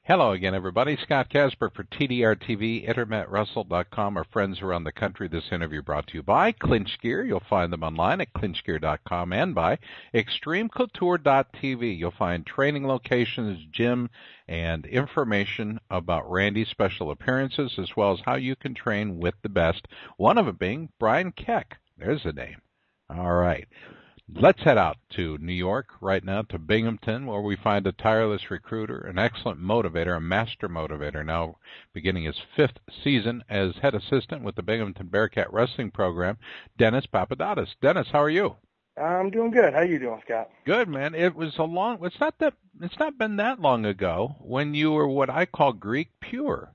Hello again, everybody. Scott Casper for TDR-TV, InternetWrestle.com. Our friends around the country. This interview brought to you by Clinch Gear. You'll find them online at clinchgear.com and by ExtremeCouture.tv. You'll find training locations, gym, and information about Randy's special appearances, as well as how you can train with the best. One of them being Brian Keck. There's the name. All right. Let's head out to New York right now, to Binghamton, where we find a tireless recruiter, an excellent motivator, a master motivator, now beginning his 5th season as head assistant with the Binghamton Bearcat Wrestling Program, Dennis Papadakis. Dennis, how are you? I'm doing good. How are you doing, Scott? Good, man. It's not been that long ago when you were what I call Greek pure.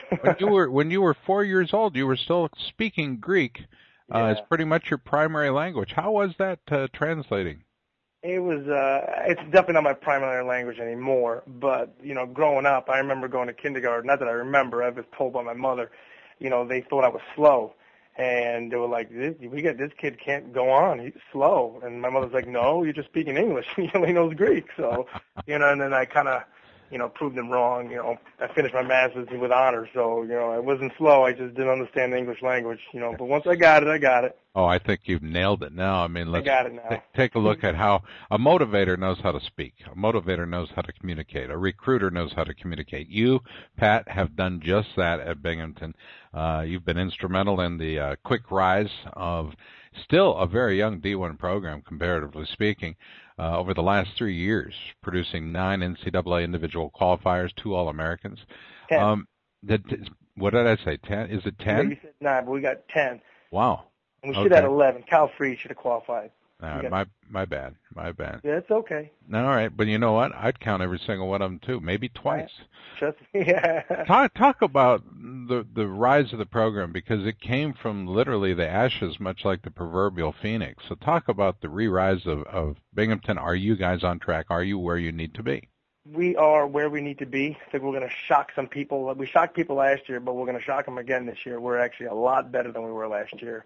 When you were 4 years old, you were still speaking Greek. It's pretty much your primary language. How was that translating? It was. It's definitely not my primary language anymore. But growing up, I remember going to kindergarten. Not that I remember. I was told by my mother. They thought I was slow, and they were like, "This kid can't go on. He's slow." And my mother's like, "No, you're just speaking English. He only knows Greek." So, and then I kind of, proved them wrong. I finished my master's with honors, so, I wasn't slow. I just didn't understand the English language, but once I got it, I got it. Oh, I think you've nailed it now. I mean, let's got it now. Take a look at how a motivator knows how to speak. A motivator knows how to communicate. A recruiter knows how to communicate. You, Pat, have done just that at Binghamton. You've been instrumental in the quick rise of still a very young D1 program, comparatively speaking. Over the last 3 years, producing 9 NCAA individual qualifiers, 2 All-Americans. 10. What did I say, 10? Is it 10? Yeah, you said 9, but we got 10. Wow. And we should have 11. Cal Free should have qualified. My bad. Yeah, it's okay. All right, but you know what? I'd count every single one of them, too, maybe twice. Trust me, yeah. Talk about the rise of the program, because it came from literally the ashes, much like the proverbial phoenix. So talk about the re-rise of Binghamton. Are you guys on track? Are you where you need to be? We are where we need to be. I think we're going to shock some people. We shocked people last year, but we're going to shock them again this year. We're actually a lot better than we were last year.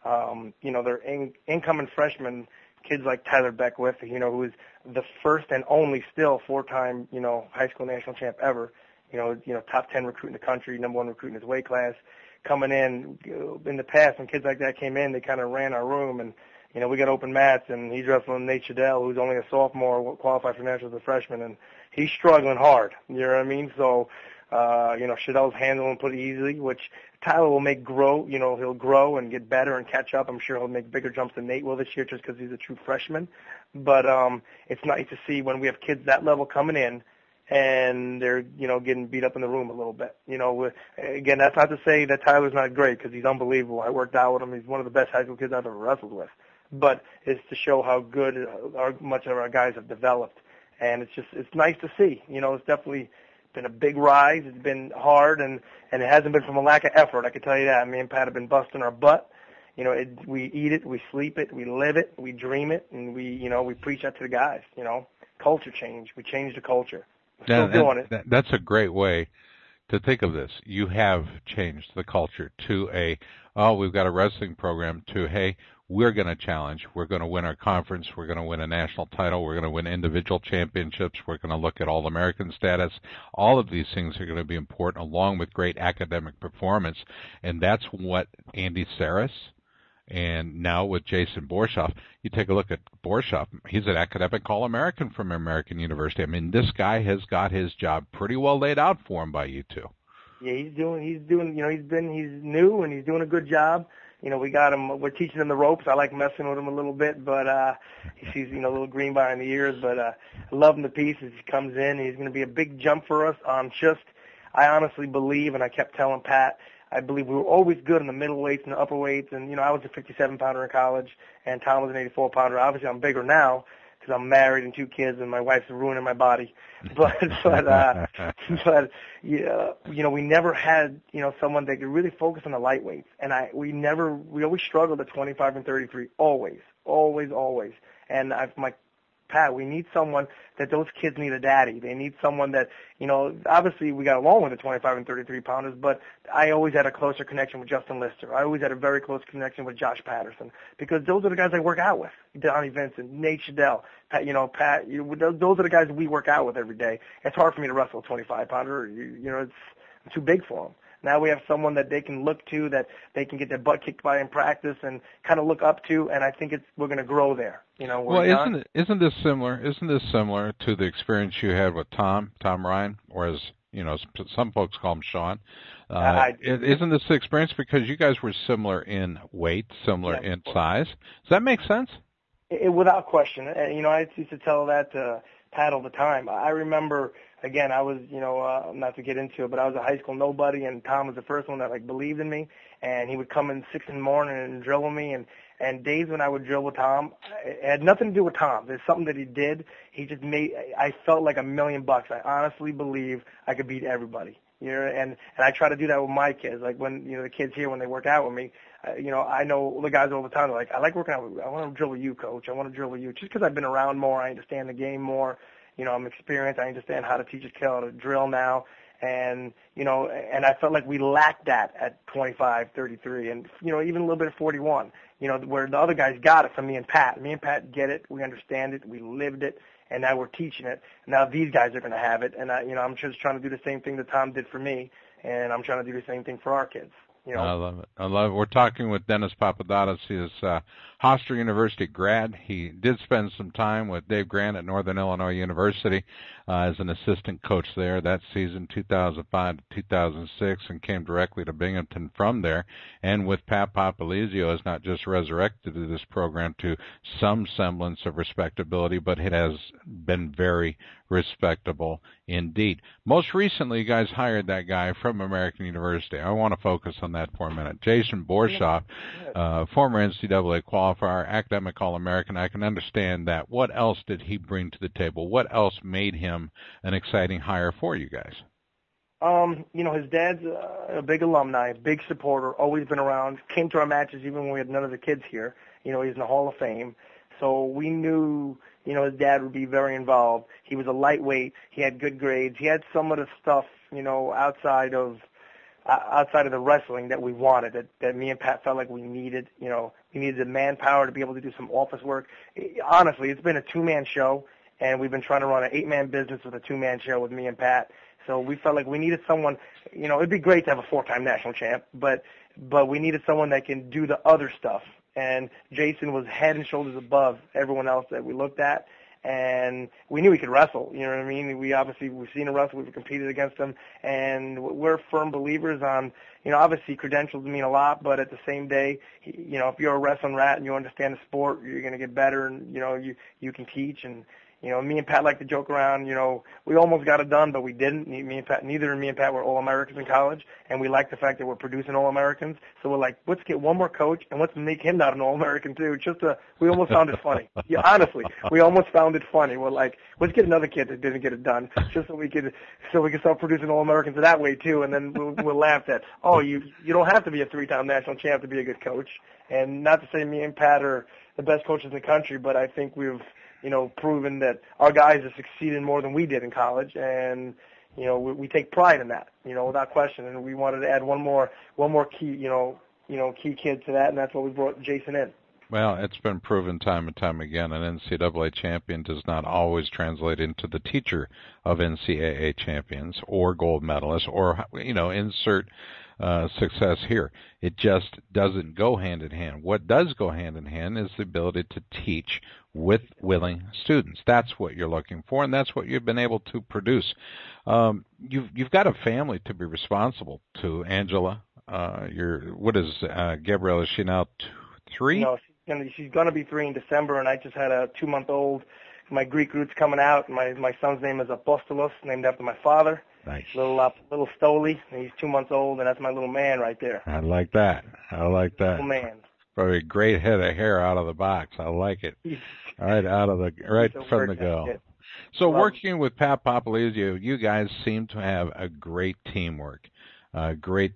They're incoming freshmen, kids like Tyler Beckwith, who is the first and only still 4-time, high school national champ ever, top 10 recruit in the country, number 1 recruit in his weight class, coming in the past when kids like that came in, they kind of ran our room, and, we got open mats, and he's wrestling Nate Shadell, who's only a sophomore, qualified for nationals as a freshman, and he's struggling hard, you know what I mean? So, Shadell's handling pretty easily, which Tyler will make grow. He'll grow and get better and catch up. I'm sure he'll make bigger jumps than Nate will this year just because he's a true freshman. But it's nice to see when we have kids that level coming in and they're, getting beat up in the room a little bit. Again, that's not to say that Tyler's not great because he's unbelievable. I worked out with him. He's one of the best high school kids I've ever wrestled with. But it's to show how good much of our guys have developed. And it's nice to see. It's definitely been a big rise. It's been hard, and it hasn't been from a lack of effort. I can tell you that. Me and Pat have been busting our butt. We eat it, we sleep it, we live it, we dream it, and we preach that to the guys. Culture change. We change the culture. We're still doing it. That's a great way to think of this. You have changed the culture to we've got a wrestling program, to, hey, we're going to challenge. We're going to win our conference. We're going to win a national title. We're going to win individual championships. We're going to look at All-American status. All of these things are going to be important, along with great academic performance. And that's what Andy Saris, and now with Jason Borshoff, you take a look at Borshoff. He's an academic All-American from American University. I mean, this guy has got his job pretty well laid out for him by you two. Yeah, he's new and he's doing a good job. We got him. We're teaching him the ropes. I like messing with him a little bit, but he sees, a little green behind the ears. But I love him to pieces. He comes in. He's going to be a big jump for us. I honestly believe, and I kept telling Pat, I believe we were always good in the middle weights and the upper weights. And I was a 57-pounder in college, and Tom was an 84-pounder. Obviously, I'm bigger now because I'm married and 2 kids, and my wife's ruining my body. But we never had, someone that could really focus on the lightweights. And we always struggled at 25 and 33, always. And my Pat, we need someone that those kids need a daddy. They need someone that, obviously we got along with the 25 and 33 pounders, but I always had a closer connection with Justin Lister. I always had a very close connection with Josh Patterson because those are the guys I work out with. Donnie Vincent, Nate Shadell, Pat, those are the guys we work out with every day. It's hard for me to wrestle a 25 pounder. It's too big for them. Now we have someone that they can look to, that they can get their butt kicked by in practice and kind of look up to, and I think we're going to grow there. Well, isn't this similar? Isn't this similar to the experience you had with Tom Ryan, or as some folks call him Sean? Isn't this the experience because you guys were similar in weight, similar in size? Does that make sense? Without question. I used to tell that to Pat all the time. I remember. Again, I was, not to get into it, but I was a high school nobody, and Tom was the first one that believed in me, and he would come in 6 in the morning and drill with me, and days when I would drill with Tom, it had nothing to do with Tom. There's something that he did. He just I felt like $1 million. I honestly believe I could beat everybody. And I try to do that with my kids. Like when, the kids here, when they work out with me, I know the guys all the time. They're like, I like working out with you. I want to drill with you, coach. I want to drill with you. Just because I've been around more, I understand the game more. I'm experienced. I understand how to teach a kid how to drill now. And, and I felt like we lacked that at 25, 33, and, even a little bit at 41, where the other guys got it from me and Pat. Me and Pat get it. We understand it. We lived it. And now we're teaching it. Now these guys are going to have it. And, I'm just trying to do the same thing that Tom did for me. And I'm trying to do the same thing for our kids. I love it. We're talking with Dennis Papadopoulos. He is Hofstra University grad. He did spend some time with Dave Grant at Northern Illinois University as an assistant coach there that season, 2005 to 2006, and came directly to Binghamton from there. And with Pat Popolizio, has not just resurrected this program to some semblance of respectability, but it has been very respectable indeed. Most recently, you guys hired that guy from American University. I want to focus on that for a minute. Jason Borshoff, former NCAA qualifier, academic All-American. I can understand that. What else did he bring to the table? What else made him an exciting hire for you guys? His dad's a big alumni, big supporter, always been around, came to our matches even when we had none of the kids here. He's in the Hall of Fame. So we knew, his dad would be very involved. He was a lightweight. He had good grades. He had some of the stuff, outside of the wrestling that we wanted, that me and Pat felt like we needed. We needed the manpower to be able to do some office work. Honestly, it's been a 2-man show, and we've been trying to run an 8-man business with a 2-man show with me and Pat. So we felt like we needed someone, it'd be great to have a 4-time national champ, but we needed someone that can do the other stuff. And Jason was head and shoulders above everyone else that we looked at. And we knew he could wrestle, you know what I mean? We've seen him wrestle, we've competed against him, and we're firm believers on, obviously credentials mean a lot, but at the same day, if you're a wrestling rat and you understand the sport, you're going to get better, and, you can teach. And, me and Pat like to joke around, we almost got it done, but we didn't. Neither me and Pat were All-Americans in college, and we like the fact that we're producing All-Americans. So we're like, let's get one more coach, and let's make him not an All-American too. We almost found it funny. Yeah, honestly, we almost found it funny. We're like, let's get another kid that didn't get it done, just so we could start producing All-Americans that way too. And then we'll laugh at, you don't have to be a 3-time national champ to be a good coach. And not to say me and Pat are the best coaches in the country, but I think we've proven that our guys have succeeded more than we did in college, and we take pride in that, without question. And we wanted to add one more key, key kid to that, and that's what we brought Jason in. Well, it's been proven time and time again, an NCAA champion does not always translate into the teacher of NCAA champions or gold medalists or, insert success here. It just doesn't go hand in hand. What does go hand in hand is the ability to teach with willing students. That's what you're looking for, and that's what you've been able to produce. You've got a family to be responsible to. Angela, Gabrielle, is she now 3? No, she's gonna be 3 in December, and I just had a 2-month-old. My Greek roots coming out. My son's name is Apostolos, named after my father. Nice. Little Stoli, and he's 2 months old, and that's my little man right there. I like that. Little man. Probably a great head of hair out of the box. I like it. Right from the go. So working with Pat Popolizio, you guys seem to have a great teamwork, great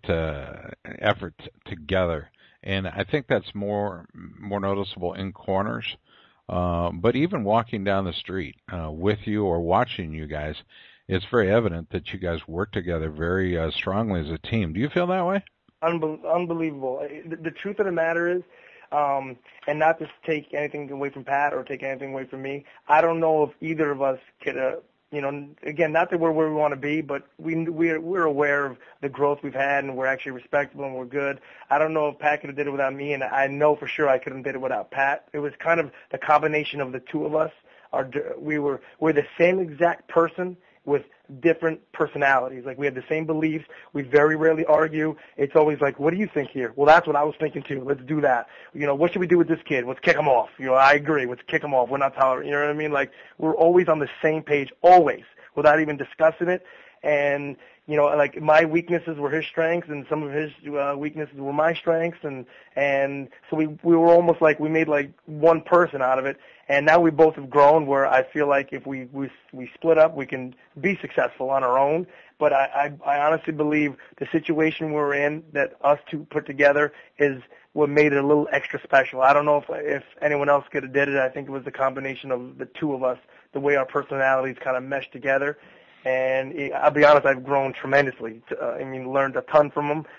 effort together. And I think that's more noticeable in corners. But even walking down the street with you or watching you guys, it's very evident that you guys work together very strongly as a team. Do you feel that way? Unbelievable. The truth of the matter is, and not to take anything away from Pat or take anything away from me, I don't know if either of us could, again, not that we're where we want to be, but we're aware of the growth we've had, and we're actually respectable and we're good. I don't know if Pat could have did it without me, and I know for sure I couldn't have did it without Pat. It was kind of the combination of the two of us. We're the same exact person with different personalities. Like, we have the same beliefs. We very rarely argue. It's always like, what do you think here? Well, that's what I was thinking too. Let's do that. What should we do with this kid? Let's kick him off. I agree. Let's kick him off. We're not tolerant. You know what I mean? Like, we're always on the same page, always, without even discussing it. And, like, my weaknesses were his strengths, and some of his weaknesses were my strengths. And so we were almost like, we made like one person out of it. And now we both have grown where I feel like if we split up, we can be successful on our own. But I honestly believe the situation we're in, that us two put together, is what made it a little extra special. I don't know if anyone else could have did it. I think it was the combination of the two of us, the way our personalities kind of meshed together. And I'll be honest, I've grown tremendously. Learned a ton from him.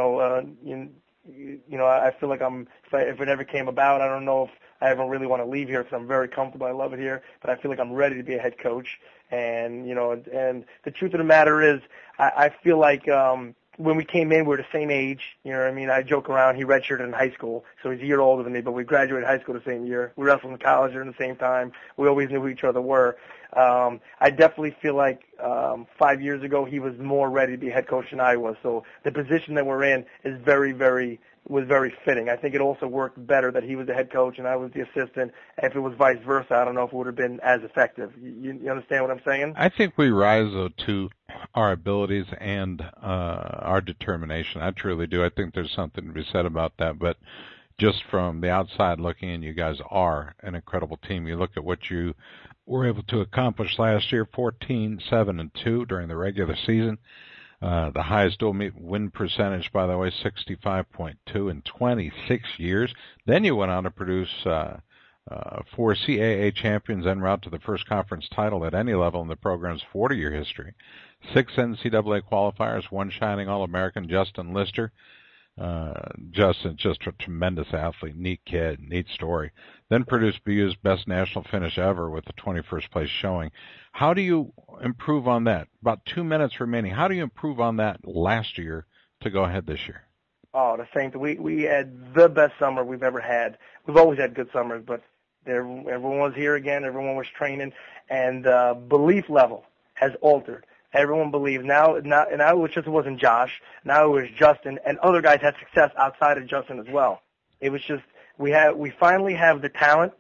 I feel like if it ever came about, I don't know if I ever really want to leave here because I'm very comfortable. I love it here, but I feel like I'm ready to be a head coach. And and the truth of the matter is, I feel like when we came in, we were the same age. I joke around. He redshirted in high school, so he's a year older than me, but we graduated high school the same year. We wrestled in college during the same time. We always knew who each other were. I definitely feel like 5 years ago he was more ready to be head coach than I was. So the position that we're in is was very fitting. I think it also worked better that he was the head coach and I was the assistant. If it was vice versa, I don't know if it would have been as effective. You understand what I'm saying? I think we rise, though, to our abilities and our determination. I truly do. I think there's something to be said about that. But just from the outside looking in, you guys are an incredible team. You look at what you were able to accomplish last year, 14-7-2 during the regular season. The highest dual meet win percentage, by the way, 65.2 in 26 years. Then you went on to produce 4 CAA champions en route to the first conference title at any level in the program's 40-year history. 6 NCAA qualifiers, 1 shining All-American, Justin Lister. Justin, just a tremendous athlete, neat kid, neat story. Then produced BU's best national finish ever with the 21st place showing. How do you improve on that? About 2 minutes remaining. How do you improve on that last year to go ahead this year? Oh, the same thing. We had the best summer we've ever had. We've always had good summers, but everyone was here again. Everyone was training, and the belief level has altered. Everyone believes now. It wasn't Josh. Now it was Justin, and other guys had success outside of Justin as well. It was just we finally have the talent.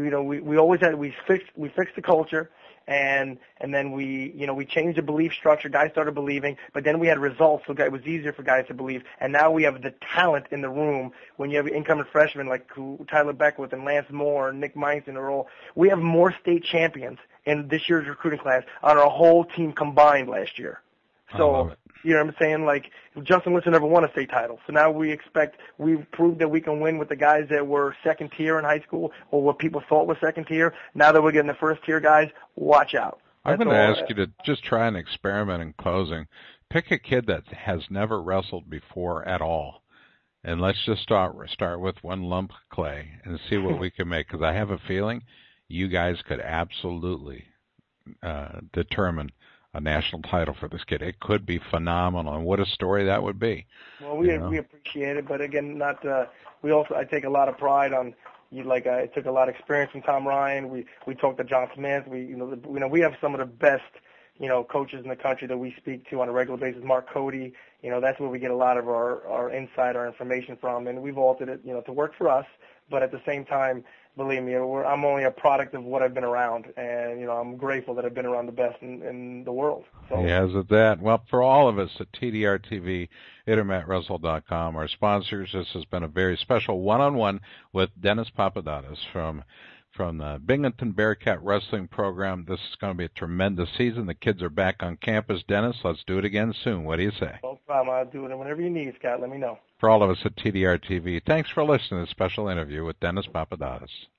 We fixed the culture, and then we changed the belief structure. Guys started believing, but then we had results, so it was easier for guys to believe. And now we have the talent in the room. When you have incoming freshmen like Tyler Beckwith and Lance Moore and Nick Meinson, we have more state champions in this year's recruiting class on our whole team combined last year. So, you know what I'm saying? Like, Justin Lister never won a state title. So now we've proved that we can win with the guys that were second tier in high school or what people thought was second tier. Now that we're getting the first tier guys, watch out. I'm going to ask you to just try an experiment in closing. Pick a kid that has never wrestled before at all. And let's just start with one lump of clay and see what we can make. Because I have a feeling you guys could absolutely determine a national title for this kid. It could be phenomenal, and what a story that would be. Well, we appreciate it, but again, I take a lot of pride on. I took a lot of experience from Tom Ryan. We talked to John Smith. We have some of the best coaches in the country that we speak to on a regular basis. Mark Cody. That's where we get a lot of our insight, our information from, and we've altered it to work for us. But at the same time, believe me, I'm only a product of what I've been around, and I'm grateful that I've been around the best in the world. So. Yes, at that. Well, for all of us at TDR TV, IntermatWrestle.com, our sponsors, this has been a very special one-on-one with Dennis Papadakis from the Binghamton Bearcat Wrestling Program. This is going to be a tremendous season. The kids are back on campus. Dennis, let's do it again soon. What do you say? No problem. I'll do it whenever you need, Scott. Let me know. For all of us at TDR TV, thanks for listening to this special interview with Dennis Papadakis.